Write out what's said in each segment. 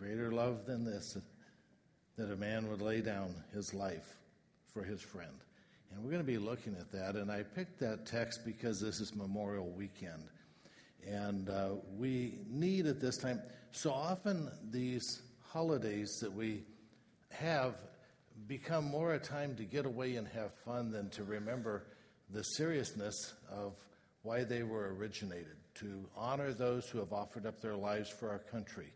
greater love than this, that a man would lay down his life for his friend. And we're going to be looking at that. And I picked that text because this is Memorial Weekend. And we need at this time, so often these holidays that we have become more a time to get away and have fun than to remember the seriousness of why they were originated, to honor those who have offered up their lives for our country.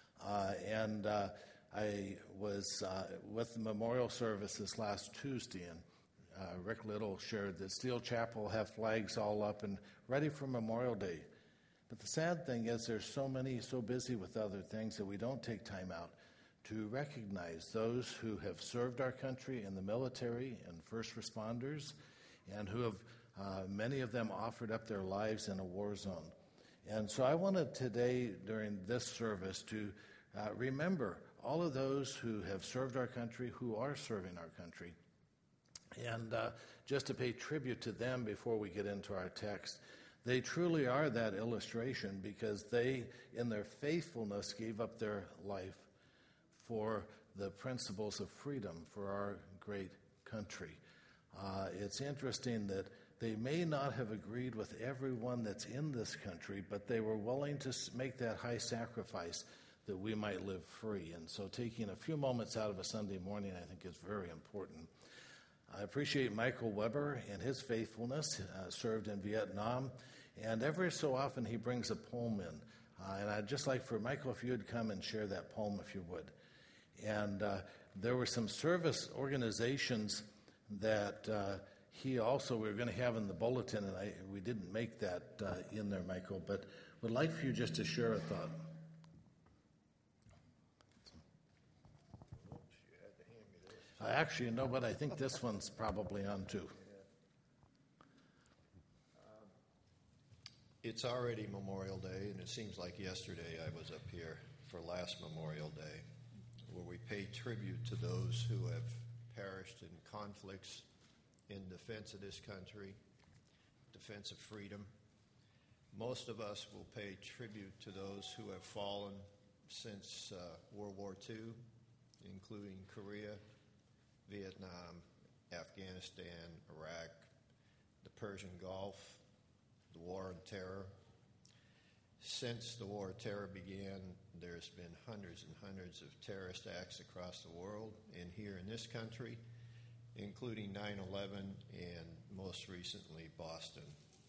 I was with the memorial service this last Tuesday, and Rick Little shared that Steel Chapel have flags all up and ready for Memorial Day. But the sad thing is there's so many so busy with other things that we don't take time out to recognize those who have served our country in the military and first responders, and who have, many of them offered up their lives in a war zone. And so I wanted today, during this service, to remember all of those who have served our country, who are serving our country, and just to pay tribute to them before we get into our text. They truly are that illustration because they, in their faithfulness, gave up their life for the principles of freedom for our great country. It's interesting that they may not have agreed with everyone that's in this country, but they were willing to make that high sacrifice that we might live free. And so taking a few moments out of a Sunday morning, I think, is very important. I appreciate Michael Weber and his faithfulness, served in Vietnam, and every so often he brings a poem in. And I'd just like for Michael, if you would come and share that poem, if you would. And there were some service organizations that we were going to have in the bulletin, and we didn't make that in there, Michael, but would like for you just to share a thought. Actually, no, but I think this one's probably on too. It's already Memorial Day, and it seems like yesterday I was up here for last Memorial Day, where we pay tribute to those who have perished in conflicts in defense of this country, defense of freedom. Most of us will pay tribute to those who have fallen since World War II, including Korea, Vietnam, Afghanistan, Iraq, the Persian Gulf, the War on Terror. Since the War on Terror began, there's been hundreds and hundreds of terrorist acts across the world and here in this country, including 9/11 and most recently Boston.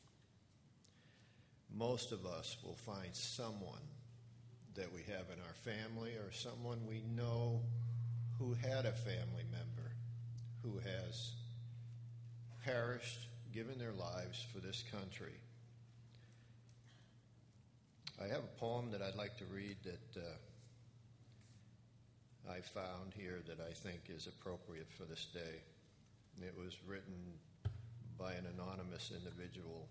Most of us will find someone that we have in our family or someone we know who had a family member who has perished, given their lives for this country. I have a poem that I'd like to read that I found here that I think is appropriate for this day. It was written by an anonymous individual.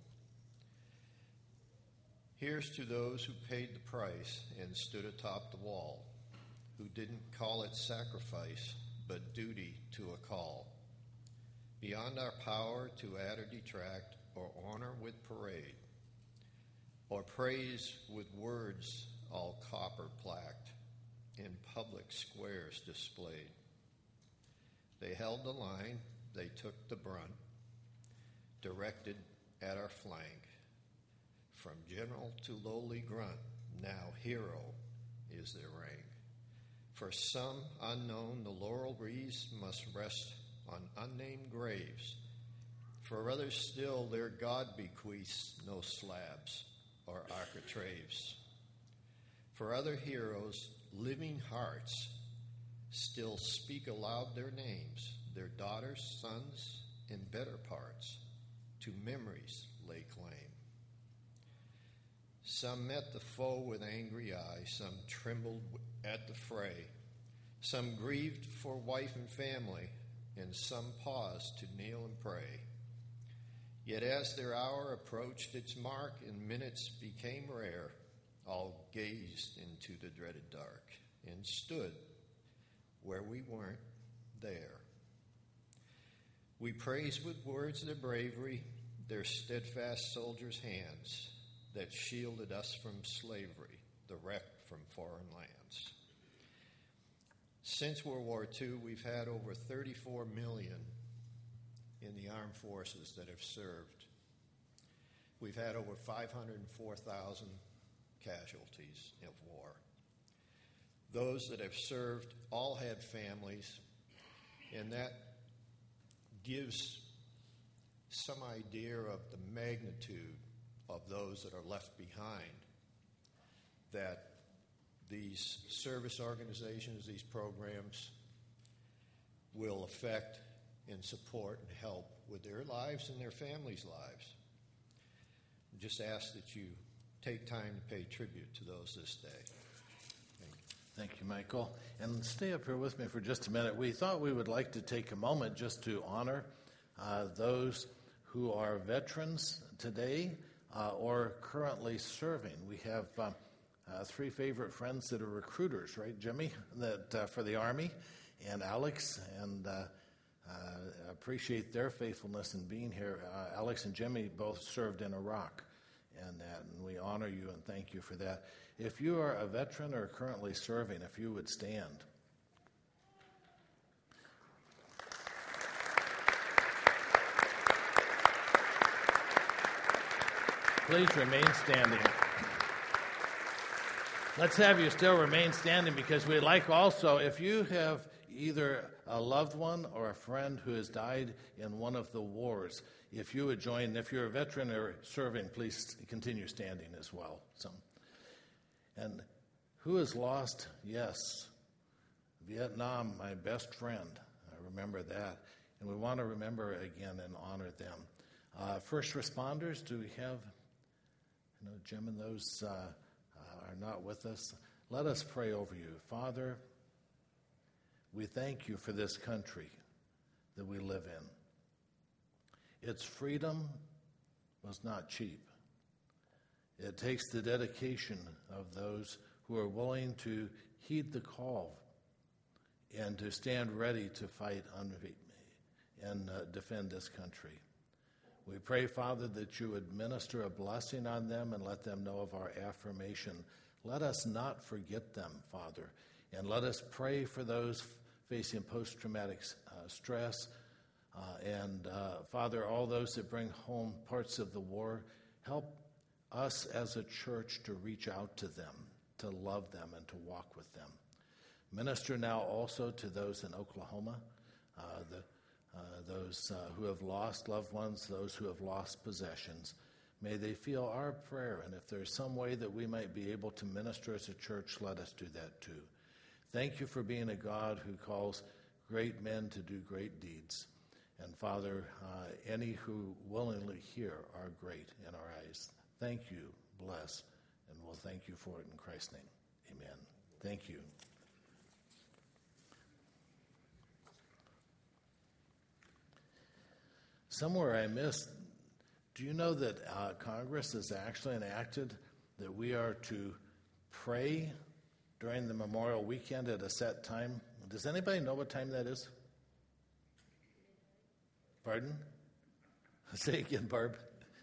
Here's to those who paid the price and stood atop the wall, who didn't call it sacrifice, but duty to a call. Beyond our power to add or detract, or honor with parade, or praise with words all copper plaqued, in public squares displayed. They held the line, they took the brunt, directed at our flank. From general to lowly grunt, now hero is their rank. For some unknown, the laurel wreaths must rest on unnamed graves. For others still, their God bequeaths no slabs or architraves. For other heroes, living hearts still speak aloud their names, their daughters, sons, and better parts to memories lay claim. Some met the foe with angry eye, some trembled at the fray, some grieved for wife and family, and some paused to kneel and pray. Yet as their hour approached its mark and minutes became rare, all gazed into the dreaded dark and stood where we weren't there. We praise with words their bravery, their steadfast soldiers' hands that shielded us from slavery, the wreck from foreign lands. Since World War II, we've had over 34 million in the armed forces that have served. We've had over 504,000 casualties of war. Those that have served all had families, and that gives some idea of the magnitude of those that are left behind, that these service organizations, these programs, will affect and support and help with their lives and their families' lives. Just ask that you take time to pay tribute to those this day. Thank you, Michael. And stay up here with me for just a minute. We thought we would like to take a moment just to honor those who are veterans today or currently serving. We have three favorite friends that are recruiters, right, Jimmy, that for the Army, and Alex, and appreciate their faithfulness in being here. Alex and Jimmy both served in Iraq, and we honor you and thank you for that. If you are a veteran or currently serving, if you would stand. Please remain standing. Let's have you still remain standing, because we'd like also, if you have either a loved one or a friend who has died in one of the wars, if you would join, if you're a veteran or serving, please continue standing as well. And who has lost? Yes, Vietnam, my best friend. I remember that. And we want to remember again and honor them. First responders, do we have, Jim and those are not with us? Let us pray over you. Father, we thank you for this country that we live in. Its freedom was not cheap. It takes the dedication of those who are willing to heed the call and to stand ready to fight and defend this country. We pray, Father, that you would minister a blessing on them and let them know of our affirmation. Let us not forget them, Father, and let us pray for those facing post-traumatic stress, and Father, all those that bring home parts of the war. Help us as a church to reach out to them, to love them, and to walk with them. Minister now also to those in Oklahoma, those who have lost loved ones, those who have lost possessions. May they feel our prayer, and if there's some way that we might be able to minister as a church, let us do that too. Thank you for being a God who calls great men to do great deeds. And Father, any who willingly hear are great in our eyes. Thank you, bless, and we'll thank you for it in Christ's name. Amen. Thank you. Somewhere I missed, do you know that Congress has actually enacted that we are to pray during the Memorial Weekend at a set time? Does anybody know what time that is? Pardon? Say again, Barb.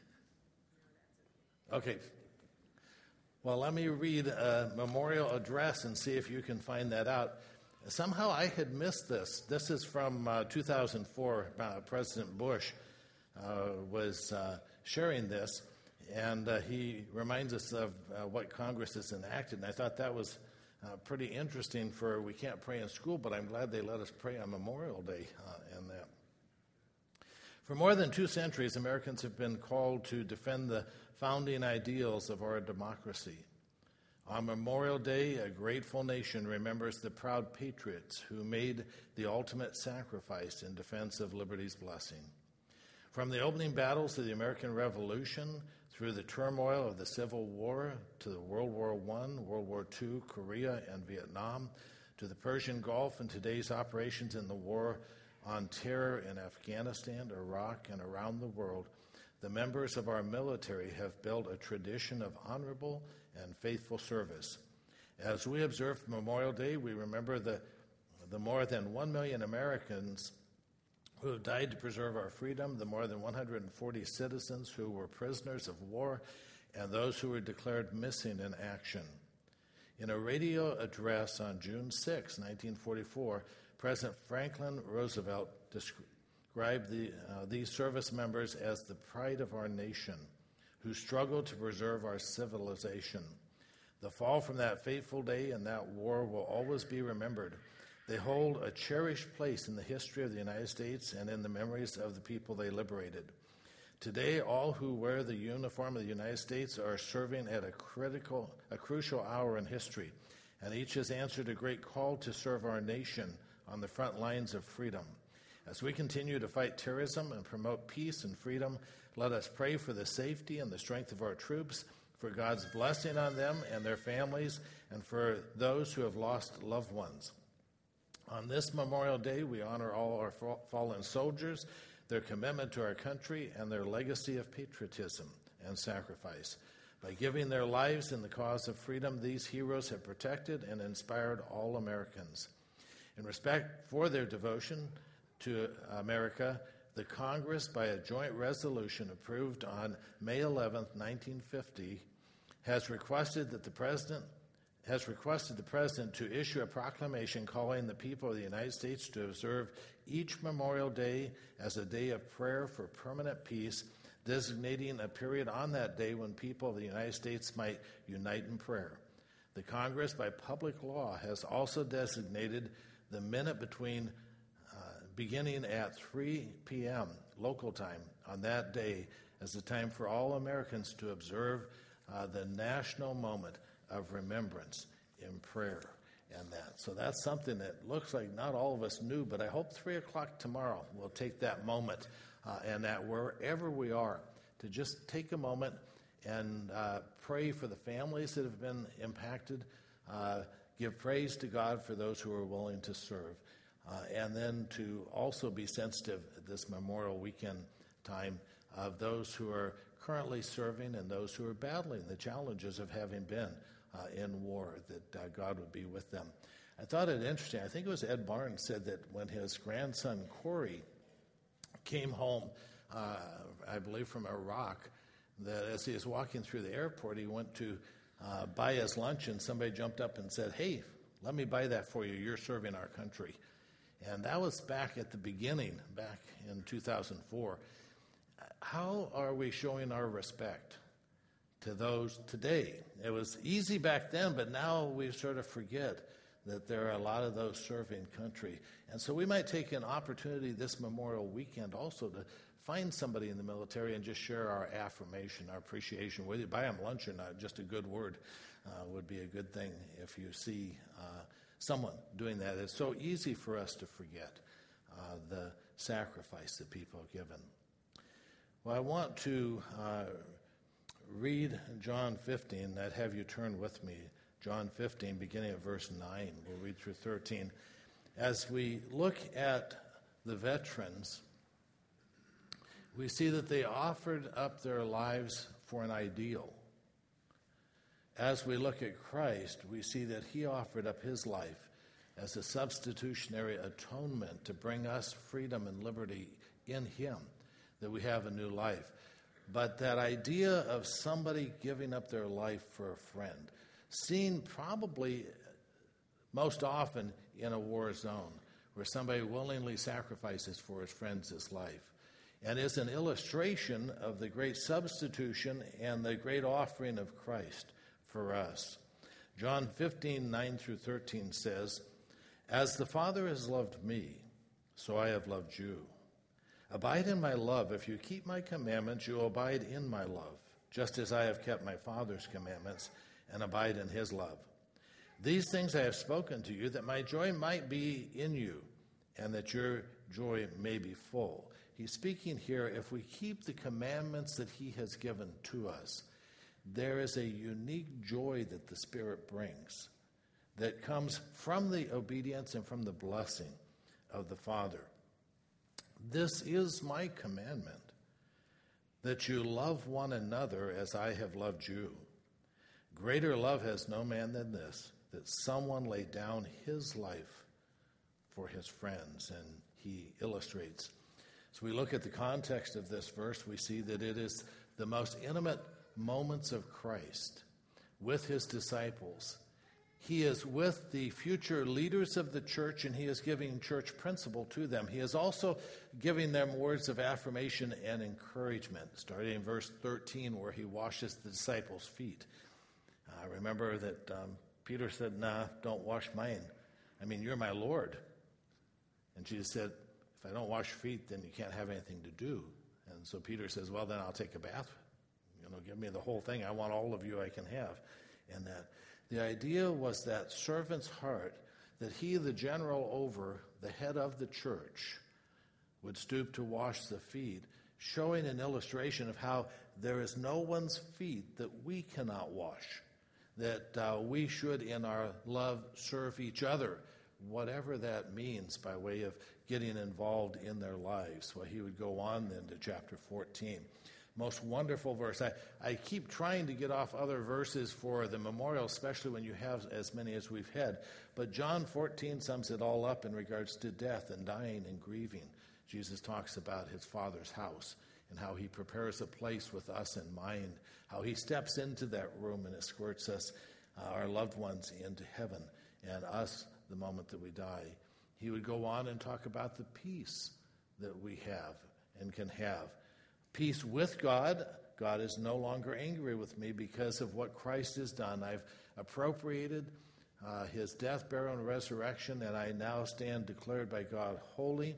Okay. Well, let me read a memorial address and see if you can find that out. Somehow I had missed this. This is from 2004. President Bush was sharing this, and he reminds us of what Congress has enacted. And I thought that was pretty interesting for we can't pray in school, but I'm glad they let us pray on Memorial Day and that. For more than 2 centuries, Americans have been called to defend the founding ideals of our democracy. On Memorial Day, a grateful nation remembers the proud patriots who made the ultimate sacrifice in defense of liberty's blessing. From the opening battles of the American Revolution, through the turmoil of the Civil War, to the World War I, World War II, Korea, and Vietnam, to the Persian Gulf and today's operations in the war on terror in Afghanistan, Iraq, and around the world, the members of our military have built a tradition of honorable and faithful service. As we observe Memorial Day, we remember the more than 1 million Americans who have died to preserve our freedom, the more than 140 citizens who were prisoners of war, and those who were declared missing in action. In a radio address on June 6, 1944, President Franklin Roosevelt described these service members as the pride of our nation, who struggled to preserve our civilization. The fall from that fateful day and that war will always be remembered. They hold a cherished place in the history of the United States and in the memories of the people they liberated. Today, all who wear the uniform of the United States are serving at a crucial hour in history, and each has answered a great call to serve our nation on the front lines of freedom. As we continue to fight terrorism and promote peace and freedom, let us pray for the safety and the strength of our troops, for God's blessing on them and their families, and for those who have lost loved ones. On this Memorial Day, we honor all our fallen soldiers, their commitment to our country, and their legacy of patriotism and sacrifice. By giving their lives in the cause of freedom, these heroes have protected and inspired all Americans. In respect for their devotion to America, the Congress, by a joint resolution approved on May 11, 1950, has requested the President to issue a proclamation calling the people of the United States to observe each Memorial Day as a day of prayer for permanent peace, designating a period on that day when people of the United States might unite in prayer. The Congress, by public law, has also designated the minute beginning at 3 p.m. local time on that day as a time for all Americans to observe the national moment of remembrance in prayer and that. So that's something that looks like not all of us knew, but I hope 3 o'clock tomorrow we'll take that moment and that wherever we are, to just take a moment and pray for the families that have been impacted, give praise to God for those who are willing to serve, and then to also be sensitive at this Memorial Weekend time of those who are currently serving and those who are battling the challenges of having been in war, that God would be with them. I thought it interesting. I think it was Ed Barnes said that when his grandson Corey came home, I believe from Iraq, that as he was walking through the airport, he went to buy his lunch, and somebody jumped up and said, "Hey, let me buy that for you. You're serving our country." And that was back at the beginning, back in 2004. How are we showing our respect to those today? It was easy back then, but now we sort of forget that there are a lot of those serving country. And so we might take an opportunity this Memorial Weekend also to find somebody in the military and just share our affirmation, our appreciation with you. Buy them lunch or not, just a good word would be a good thing if you see someone doing that. It's so easy for us to forget the sacrifice that people have given. Well, I want to read John 15. I'd have you turn with me. John 15, beginning at verse 9. We'll read through 13. As we look at the veterans, we see that they offered up their lives for an ideal. As we look at Christ, we see that he offered up his life as a substitutionary atonement to bring us freedom and liberty in him, that we have a new life. But that idea of somebody giving up their life for a friend, seen probably most often in a war zone, where somebody willingly sacrifices for his friend's life, and is an illustration of the great substitution and the great offering of Christ for us. John 15, 9 through 13 says, "As the Father has loved me, so I have loved you. Abide in my love. If you keep my commandments, you will abide in my love, just as I have kept my Father's commandments and abide in his love. These things I have spoken to you, that my joy might be in you, and that your joy may be full." He's speaking here, if we keep the commandments that he has given to us, there is a unique joy that the Spirit brings that comes from the obedience and from the blessing of the Father. "This is my commandment, that you love one another as I have loved you. Greater love has no man than this, that someone lay down his life for his friends." And he illustrates. So we look at the context of this verse, we see that it is the most intimate moments of Christ with his disciples He is with the future leaders of the church, and he is giving church principle to them. He is also giving them words of affirmation and encouragement, starting in verse 13, where he washes the disciples' feet. Remember that Peter said, "Nah, don't wash mine. I mean, you're my Lord." And Jesus said, "If I don't wash your feet, then you can't have anything to do." And so Peter says, "Well, then I'll take a bath. Give me the whole thing. I want all of you I can have." And that the idea was that servant's heart, that he, the general over, the head of the church, would stoop to wash the feet, showing an illustration of how there is no one's feet that we cannot wash, that we should in our love serve each other, whatever that means, by way of getting involved in their lives. Well, he would go on then to chapter 14. Most wonderful verse. I keep trying to get off other verses for the memorial, especially when you have as many as we've had. But John 14 sums it all up in regards to death and dying and grieving. Jesus talks about his Father's house and how he prepares a place with us in mind, how he steps into that room and escorts us, our loved ones, into heaven, and us the moment that we die. He would go on and talk about the peace that we have and can have. Peace with God. God is no longer angry with me because of what Christ has done. I've appropriated his death, burial, and resurrection, and I now stand declared by God holy,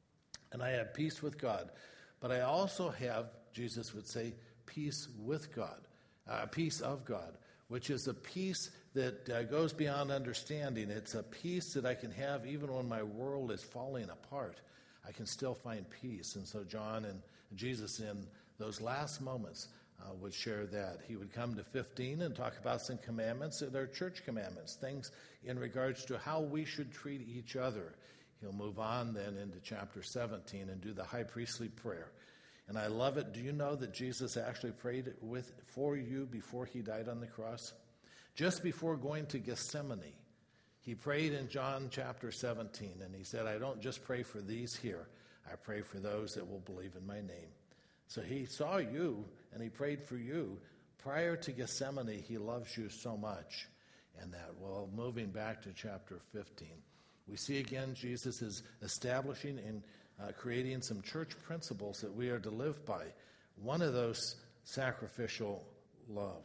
and I have peace with God. But I also have, Jesus would say, peace with God, peace of God, which is a peace that goes beyond understanding. It's a peace that I can have even when my world is falling apart. I can still find peace. And so John and Jesus in those last moments would share that. He would come to 15 and talk about some commandments that are church commandments, things in regards to how we should treat each other. He'll move on then into chapter 17 and do the high priestly prayer. And I love it. Do you know that Jesus actually prayed for you before he died on the cross? Just before going to Gethsemane, he prayed in John chapter 17, and he said, "I don't just pray for these here. I pray for those that will believe in my name." So he saw you, and he prayed for you. Prior to Gethsemane, he loves you so much. And that, well, moving back to chapter 15, we see again Jesus is establishing and creating some church principles that we are to live by. One of those, sacrificial love.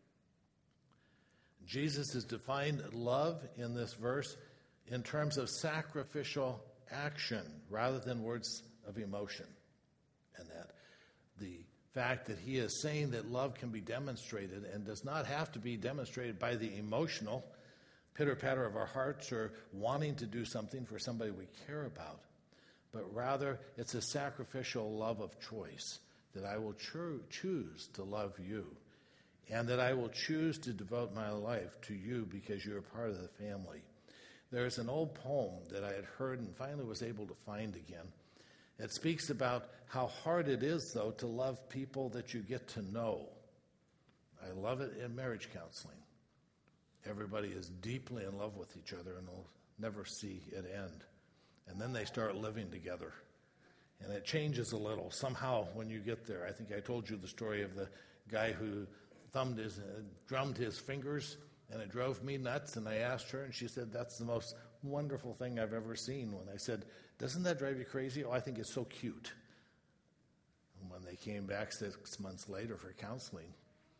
Jesus has defined love in this verse in terms of sacrificial action rather than words of emotion. And that the fact that he is saying that love can be demonstrated and does not have to be demonstrated by the emotional pitter-patter of our hearts or wanting to do something for somebody we care about, but rather it's a sacrificial love of choice, that I will choose to love you, and that I will choose to devote my life to you because you're part of the family. There's an old poem that I had heard and finally was able to find again. It speaks about how hard it is, though, to love people that you get to know. I love it in marriage counseling. Everybody is deeply in love with each other and will never see it end. And then they start living together. And it changes a little. Somehow, when you get there, I think I told you the story of the guy who drummed his fingers, and it drove me nuts. And I asked her, and she said, "That's the most wonderful thing I've ever seen." When I said, "Doesn't that drive you crazy?" "Oh, I think it's so cute." And when they came back 6 months later for counseling,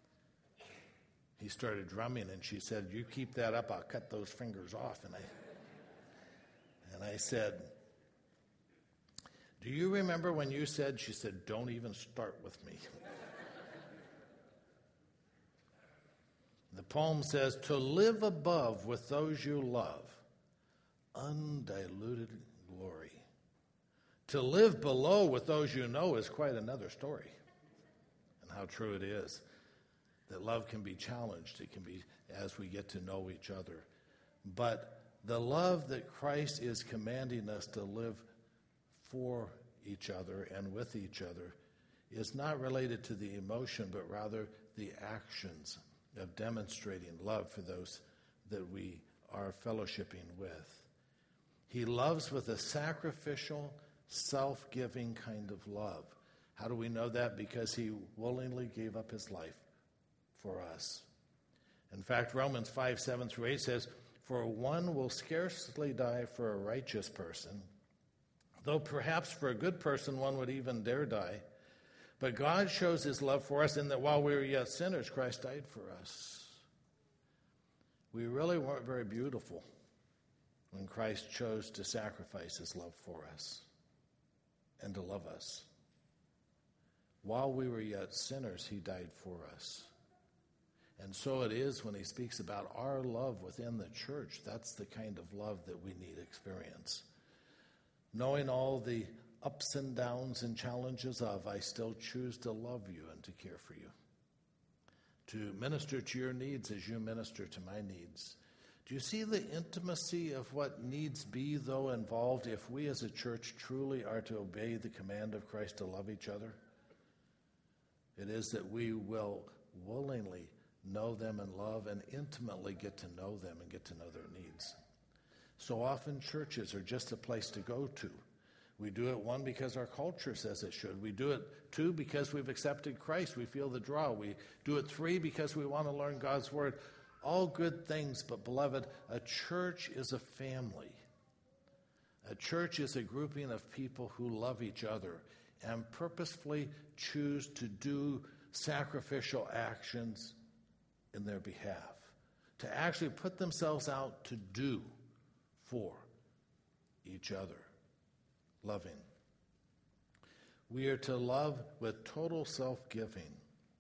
he started drumming, and she said, "You keep that up, I'll cut those fingers off." And I said, "Do you remember when you said?" She said, "Don't even start with me." The poem says, "To live above with those you love, undiluted glory. To live below with those you know is quite another story." And how true it is that love can be challenged. It can be as we get to know each other. But the love that Christ is commanding us to live for each other and with each other is not related to the emotion, but rather the actions of demonstrating love for those that we are fellowshipping with. He loves with a sacrificial, self-giving kind of love. How do we know that? Because he willingly gave up his life for us. In fact, Romans 5:7-8 says, "For one will scarcely die for a righteous person, though perhaps for a good person one would even dare die. But God shows his love for us in that while we were yet sinners, Christ died for us." We really weren't very beautiful when Christ chose to sacrifice his love for us and to love us. While we were yet sinners, he died for us. And so it is when he speaks about our love within the church. That's the kind of love that we need to experience. Knowing all the ups and downs and challenges of, I still choose to love you and to care for you. To minister to your needs as you minister to my needs. Do you see the intimacy of what needs be, though, involved if we as a church truly are to obey the command of Christ to love each other? It is that we will willingly know them and love and intimately get to know them and get to know their needs. So often churches are just a place to go to. We do it, one, because our culture says it should. We do it, two, because we've accepted Christ. We feel the draw. We do it, three, because we want to learn God's word. All good things, but beloved, a church is a family. A church is a grouping of people who love each other and purposefully choose to do sacrificial actions in their behalf, to actually put themselves out to do for each other, loving. We are to love with total self-giving.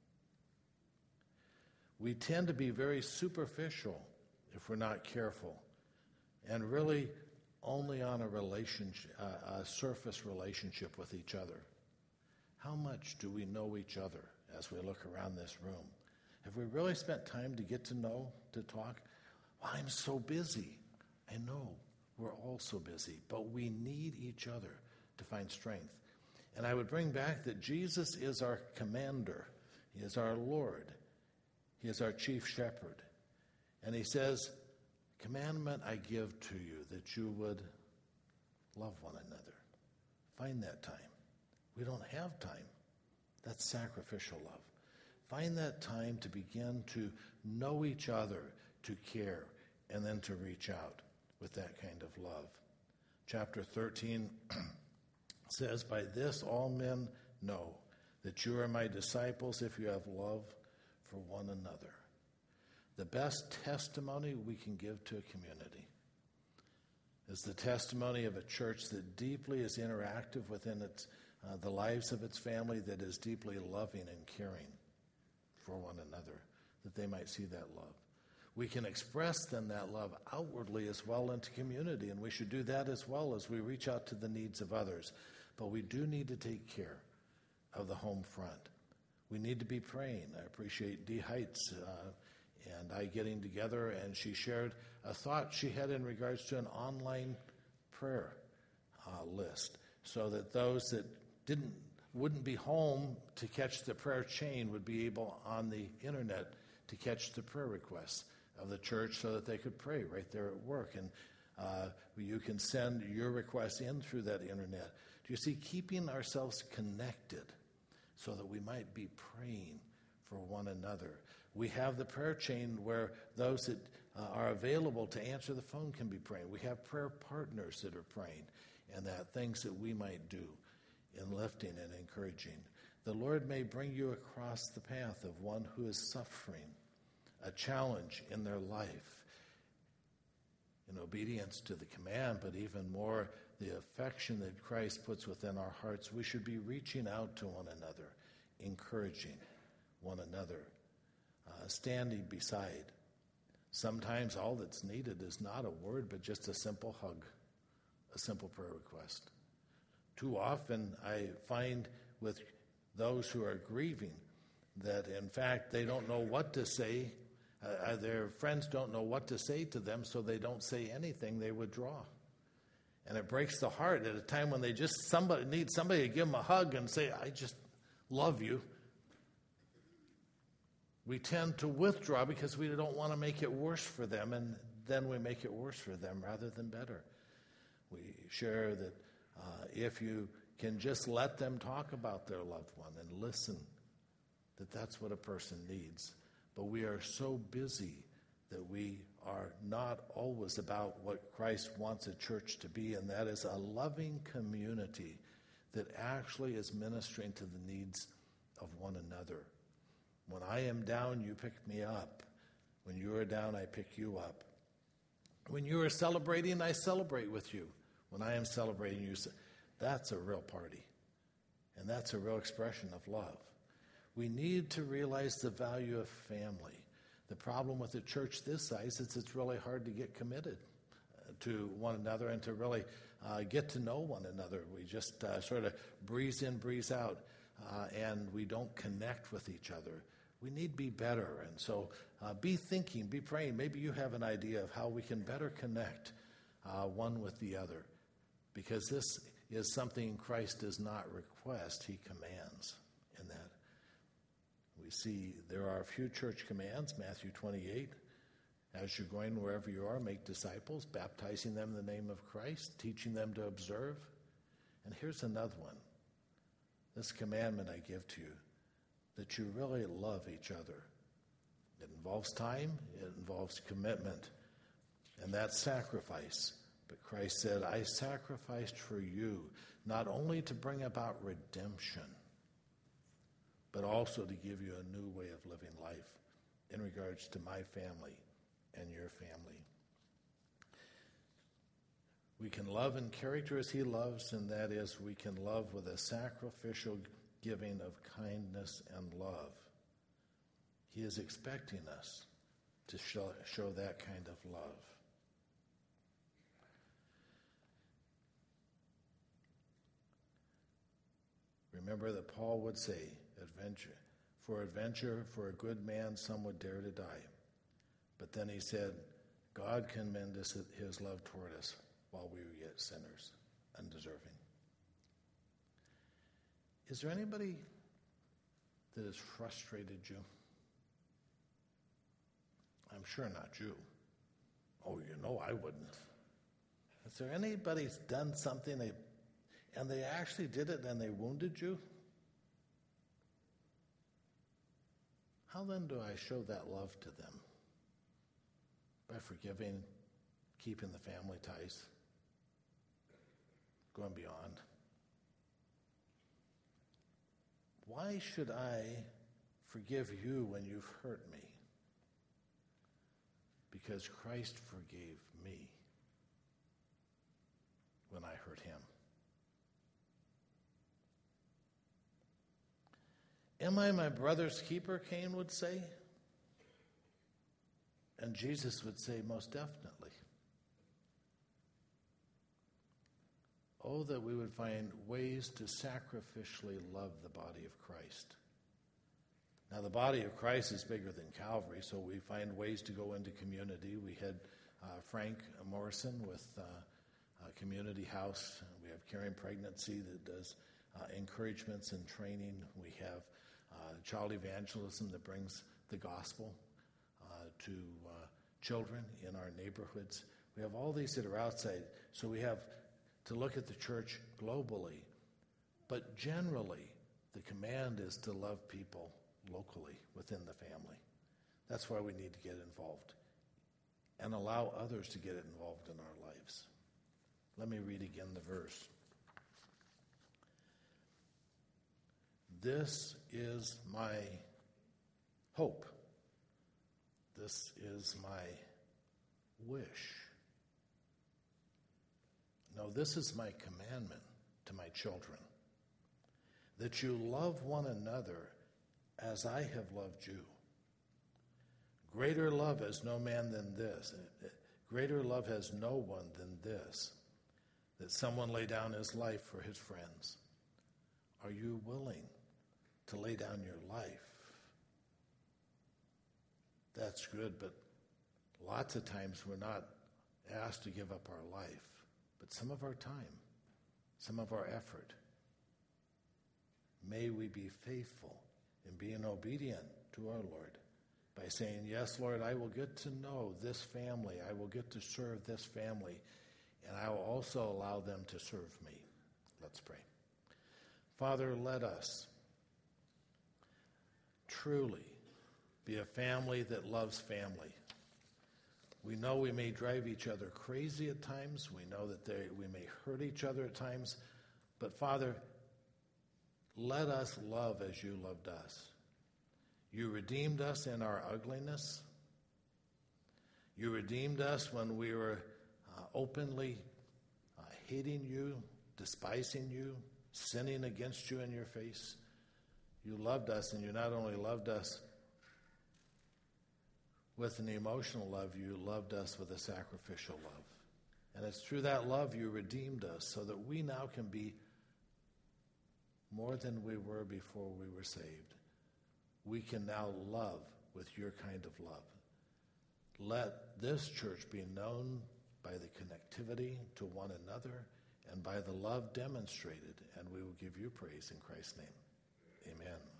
We tend to be very superficial if we're not careful, and really only on a relationship, a surface relationship with each other. How much do we know each other as we look around this room? Have we really spent time to get to know, to talk? Well, I'm so busy. I know, we're all so busy, but we need each other to find strength. And I would bring back that Jesus is our commander. He is our Lord. He is our chief shepherd. And he says, "Commandment I give to you, that you would love one another." Find that time. We don't have time. That's sacrificial love. Find that time to begin to know each other, to care, and then to reach out with that kind of love. Chapter 13 says, "By this all men know that you are my disciples if you have love for one another." The best testimony we can give to a community is the testimony of a church that deeply is interactive within the lives of its family, that is deeply loving and caring for one another, that they might see that love. We can express then that love outwardly as well into community, and we should do that as well as we reach out to the needs of others. But we do need to take care of the home front. We need to be praying. I appreciate Dee Heights and I getting together, and she shared a thought she had in regards to an online prayer list, so that those that wouldn't be home to catch the prayer chain would be able on the internet to catch the prayer requests of the church, so that they could pray right there at work. And you can send your requests in through that internet. Do you see, keeping ourselves connected so that we might be praying for one another. We have the prayer chain where those that are available to answer the phone can be praying. We have prayer partners that are praying, and that things that we might do in lifting and encouraging. The Lord may bring you across the path of one who is suffering a challenge in their life, in obedience to the command, but even more the affection that Christ puts within our hearts. We should be reaching out to one another, encouraging one another, standing beside. Sometimes all that's needed is not a word, but just a simple hug, a simple prayer request. Too often I find with those who are grieving that, in fact, they don't know what to say. Their friends don't know what to say to them, so they don't say anything. They withdraw. And it breaks the heart at a time when they need somebody to give them a hug and say, "I just love you." We tend to withdraw because we don't want to make it worse for them, and then we make it worse for them rather than better. We share that if you can just let them talk about their loved one and listen, that's what a person needs. but we are so busy that we are not always about what Christ wants a church to be, and that is a loving community that actually is ministering to the needs of one another. When I am down, you pick me up. When you are down, I pick you up. When you are celebrating, I celebrate with you. When I am celebrating, you say, that's a real party. And that's a real expression of love. We need to realize the value of family. The problem with a church this size is it's really hard to get committed to one another and to really get to know one another. We just sort of breeze in, breeze out, and we don't connect with each other. We need to be better, and so be thinking, be praying. Maybe you have an idea of how we can better connect one with the other, because this is something Christ does not request, he commands in that. We see there are a few church commands, Matthew 28. As you're going wherever you are, make disciples, baptizing them in the name of Christ, teaching them to observe. And here's another one. This commandment I give to you, that you really love each other. It involves time, it involves commitment, and that's sacrifice. But Christ said, I sacrificed for you, not only to bring about redemption, but also to give you a new way of living life in regards to my family and your family. We can love in character as he loves, and that is we can love with a sacrificial giving of kindness and love. He is expecting us to show that kind of love. Remember that Paul would say, adventure, for a good man, some would dare to die. But then he said, God commended his love toward us while we were yet sinners, undeserving. Is there anybody that has frustrated you? I'm sure not you. Oh, you know I wouldn't. Is there anybody who's done something and they actually did it and they wounded you? How then do I show that love to them? By forgiving, keeping the family ties, going beyond. Why should I forgive you when you've hurt me? Because Christ forgave me when I hurt him. Am I my brother's keeper, Cain would say? And Jesus would say, most definitely. Oh, that we would find ways to sacrificially love the body of Christ. Now, the body of Christ is bigger than Calvary, so we find ways to go into community. We had Frank Morrison with Community House. We have Caring Pregnancy that does encouragements and training. We have child evangelism that brings the gospel to children in our neighborhoods. We have all these that are outside. So we have to look at the church globally. But generally, the command is to love people locally within the family. That's why we need to get involved and allow others to get involved in our lives. Let me read again the verse. This is my hope. This is my wish. No, this is my commandment to my children, that you love one another as I have loved you. Greater love has no man than this. Greater love has no one than this, that someone lay down his life for his friends. Are you willing to lay down your life? That's good, but lots of times we're not asked to give up our life, but some of our time, some of our effort. May we be faithful in being obedient to our Lord by saying, yes, Lord, I will get to know this family. I will get to serve this family, and I will also allow them to serve me. Let's pray. Father, let us truly be a family that loves family. We know we may drive each other crazy at times. We know that we may hurt each other at times. But Father, let us love as you loved us. You redeemed us in our ugliness. You redeemed us when we were openly hating you, despising you, sinning against you in your face. You loved us, and you not only loved us with an emotional love, you loved us with a sacrificial love. And it's through that love you redeemed us so that we now can be more than we were before we were saved. We can now love with your kind of love. Let this church be known by the connectivity to one another and by the love demonstrated, and we will give you praise in Christ's name. Amen.